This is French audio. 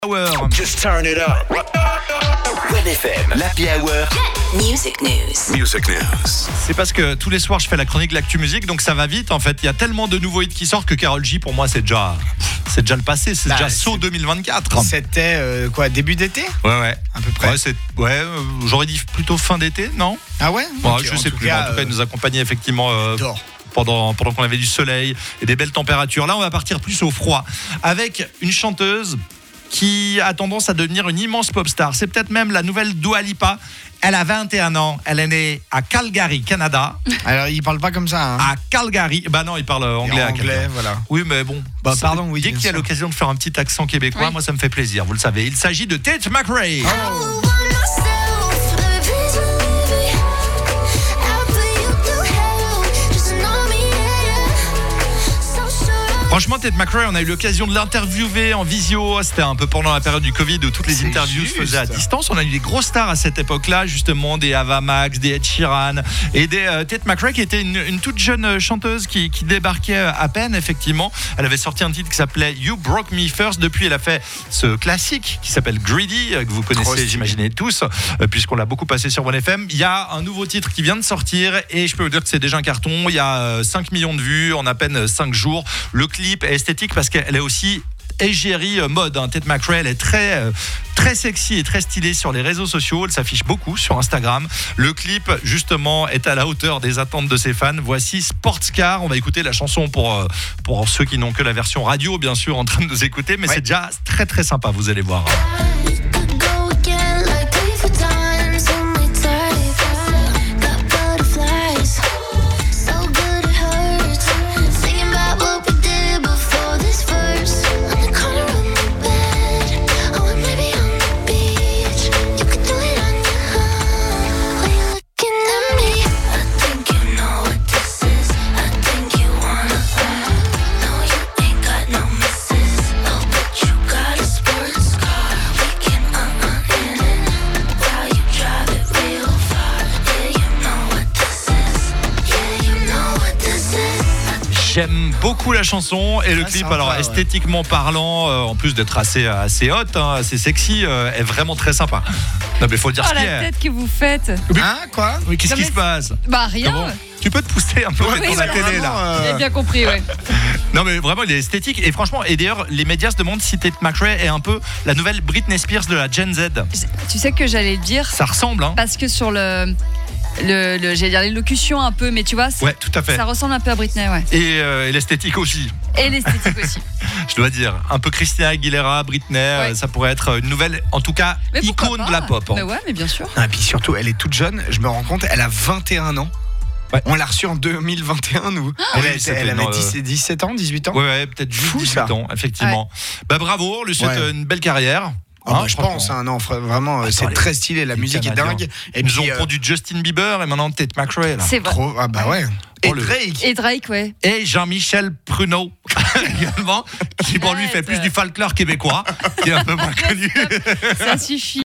Hour. Just turn it up. Web FM, l'Happy Hour. Music News. C'est parce que tous les soirs je fais la chronique de l'actu musique, donc ça va vite en fait. Il y a tellement de nouveaux hits qui sortent que Karol G pour moi c'est déjà le passé, c'est déjà saut 2024. C'était début d'été Ouais. à peu près. J'aurais dit plutôt fin d'été, non? Ah ouais, Okay, je sais plus. En tout cas, il nous accompagnait effectivement pendant qu'on avait du soleil et des belles températures. Là, on va partir plus au froid avec une chanteuse qui a tendance à devenir une immense pop star. C'est peut-être même la nouvelle Dua Lipa. Elle a 21 ans. Elle est née à Calgary, Canada. Alors, il parle pas comme ça. À Calgary. Bah non, il parle anglais. Voilà. Oui, mais bon. Pardon, oui. Dès qu'il y a l'occasion de faire un petit accent québécois, moi, ça me fait plaisir. Vous le savez. Il s'agit de Tate McRae. Franchement, Tate McRae, on a eu l'occasion de l'interviewer en visio. C'était un peu pendant la période du Covid où toutes les interviews se faisaient à distance. On a eu des grosses stars à cette époque-là, justement, des Ava Max, des Ed Sheeran et des Tate McRae qui était une toute jeune chanteuse qui débarquait à peine, effectivement. Elle avait sorti un titre qui s'appelait You Broke Me First. Depuis, elle a fait ce classique qui s'appelle Greedy, que vous connaissez, j'imaginez tous, puisqu'on l'a beaucoup passé sur 1FM. Il y a un nouveau titre qui vient de sortir et je peux vous dire que c'est déjà un carton. Il y a 5 millions de vues en à peine 5 jours. Le clip est esthétique parce qu'elle est aussi égérie mode. Tate McRae, elle est très sexy et très stylée sur les réseaux sociaux. Elle s'affiche beaucoup sur Instagram. Le clip, justement, est à la hauteur des attentes de ses fans. Voici Sportscar. On va écouter la chanson pour ceux qui n'ont que la version radio, bien sûr, en train de nous écouter. Mais c'est déjà très, très sympa. Vous allez voir. J'aime beaucoup la chanson et le clip, sympa, alors esthétiquement parlant, en plus d'être assez hot, assez sexy, est vraiment très sympa. Non mais faut dire ce qu'il y a. La tête que vous faites. Hein, quoi? Oui, qu'est-ce qui se passe? Bah rien. Comment tu peux te pousser un peu dans la télé là. J'ai bien compris, ouais. Non mais vraiment il est esthétique et franchement, et d'ailleurs les médias se demandent si Tate McRae est un peu la nouvelle Britney Spears de la Gen Z. Tu sais que j'allais le dire. Ça ressemble, hein. Parce que sur j'allais dire l'élocution un peu, mais tu vois, Ouais, tout à fait. ça ressemble un peu à Britney, ouais. Et l'esthétique aussi. Et l'esthétique aussi. Je dois dire, un peu Christina Aguilera, Britney, ça pourrait être une nouvelle, en tout cas, Mais icône de la pop. Mais ouais, mais bien sûr. Et puis surtout, elle est toute jeune. Je me rends compte, elle a 21 ans. Ouais. On l'a reçue en 2021, nous. Elle avait 17 ans, 18 ans. Ouais, peut-être juste Fou, 18 ça. ans, effectivement. Bah bravo, on lui souhaite une belle carrière. Je pense, non, vraiment, c'est très stylé, la musique est dingue. Et nous ont produit Justin Bieber et maintenant Tate McRae. Là. C'est vrai. Trop, ouais. Et Drake. Et Drake, ouais. Et Jean-Michel Pruneau, également, qui pour lui fait plus du folklore québécois, qui est un peu moins connu. Ça suffit.